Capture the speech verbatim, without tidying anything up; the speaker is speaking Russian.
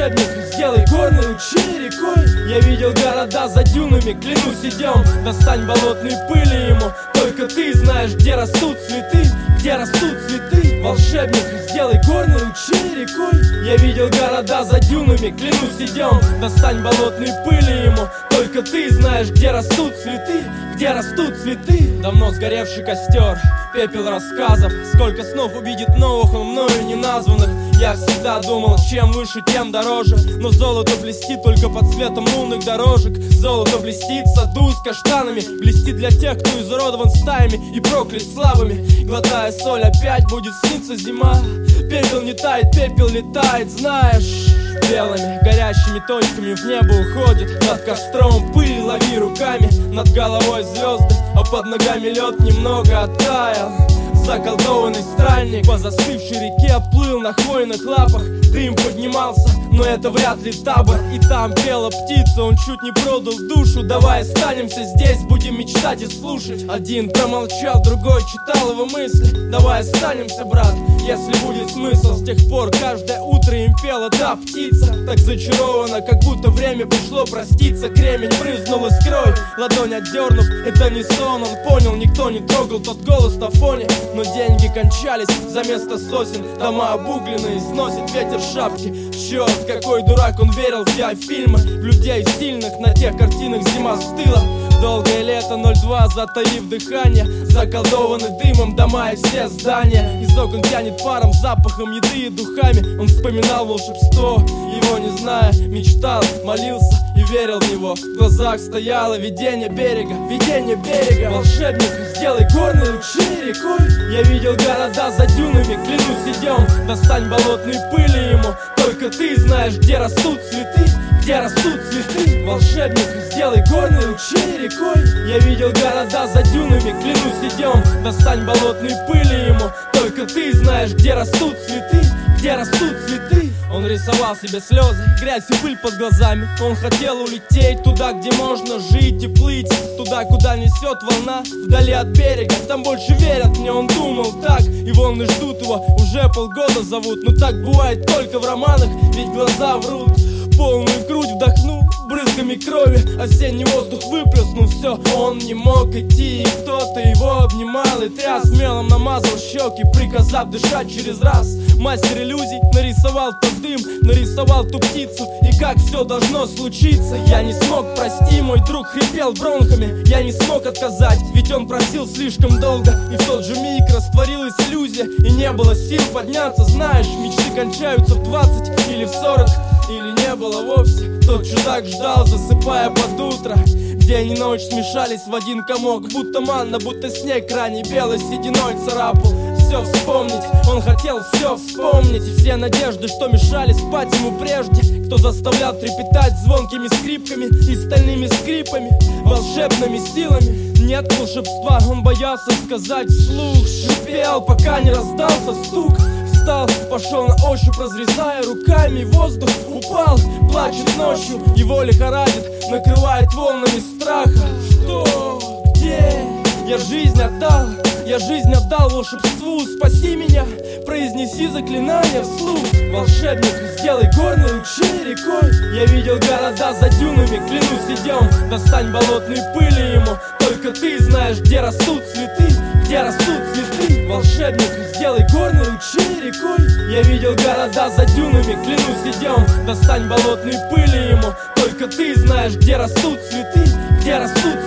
волшебник, сделай горный ручей рекой. Я видел города за дюнами, клянусь, идем. Достань болотной пыли ему, только ты знаешь, где растут цветы, где растут цветы. Волшебник, сделай горный ручей рекой. Я видел города за дюнами, клянусь, идем. Достань болотной пыли ему, только ты знаешь, где растут цветы, где растут цветы. Давно сгоревший костер, пепел рассказов. Сколько снов увидит новых, он мною не названных. Я всегда думал, чем выше, тем дороже. Но золото блестит только под светом лунных дорожек. Золото блестит в саду с каштанами. Блестит для тех, кто изуродован стаями и проклят славами. Глотая соль, опять будет сниться зима. Пепел не тает, пепел летает, знаешь. Белыми горящими точками в небо уходит. Над костром пыль лови руками, над головой звезды, а под ногами лед немного оттаял. Заколдованный странник по застывшей реке плыл на хвойных лапах. Дым поднимался, но это вряд ли табор. И там пела птица, он чуть не продал душу. Давай останемся здесь, будем мечтать и слушать. Один промолчал, другой читал его мысли. Давай останемся, брат, если будет смысл. С тех пор каждое утро им пела та птица. Так зачарована, как будто время пришло проститься. Кремень брызнул искрой, ладонь отдернув. Это не сон, он понял, никто не трогал тот голос на фоне. Но деньги кончались, за место сосен дома обугленные, сносит ветер шапки. Черт, какой дурак, он верил в диафильмы, в людей сильных, на тех картинах зима стыла. Долгое лето, ноль два, затаив дыхание. Заколдованы дымом дома и все здания. Из окон тянет паром, запахом еды и духами. Он вспоминал волшебство, его не зная, мечтал, молился и верил в него. В глазах стояло видение берега, видение берега. Волшебник, сделай горный ручей рекой. Я видел города за дюнами, клянусь, идем. Достань болотной пыли ему, только ты знаешь, где растут цветы, где растут цветы. Волшебник, сделай горный ручей рекой. Я видел города за дюнами, клянусь, идем. Достань болотной пыли ему, только ты знаешь, где растут цветы, где растут цветы. Он рисовал себе слезы, грязь и пыль под глазами. Он хотел улететь туда, где можно жить и плыть, туда, куда несет волна, вдали от берега. Там больше верят мне, он думал так. И волны ждут его, уже полгода зовут. Но так бывает только в романах, ведь глаза врут. Полную грудь вдохнул, брызгами крови осенний воздух выплеснул все. Он не мог идти, и кто-то его обнимал и тряс. Мелом намазал щеки, приказав дышать через раз. Мастер иллюзий нарисовал тот дым, нарисовал ту птицу, и как все должно случиться. Я не смог, прости, мой друг хрипел бронхами. Я не смог отказать, ведь он просил слишком долго. И в тот же миг растворилась иллюзия, и не было сил подняться. Знаешь, мечты кончаются в двадцать или в сорок, или не было вовсе. Тот чудак ждал, засыпая под утро. День и ночь смешались в один комок, будто манна, будто снег ранний белой сединой царапал. Все вспомнить, он хотел все вспомнить. И все надежды, что мешали спать ему прежде, кто заставлял трепетать звонкими скрипками и стальными скрипами, волшебными силами. Нет волшебства, он боялся сказать вслух. Шипел, пока не раздался стук. Встал, пошел на ощупь, разрезая руками воздух. Упал, плачет ночью, его лихорадит, накрывает волнами страха. Что? Где? Я жизнь отдал, я жизнь отдал волшебству. Спаси меня, произнеси заклинание вслух. Волшебник, сделай горный ручей рекой. Я видел города за дюнами, клянусь, идем. Достань болотной пыли ему, только ты знаешь, где растут цветы, где растут цветы. Волшебник, сделай горный ручей рекой. Я видел города за дюнами, клянусь, идем. Достань болотной пыли ему, только ты знаешь, где растут цветы, где растут цветы.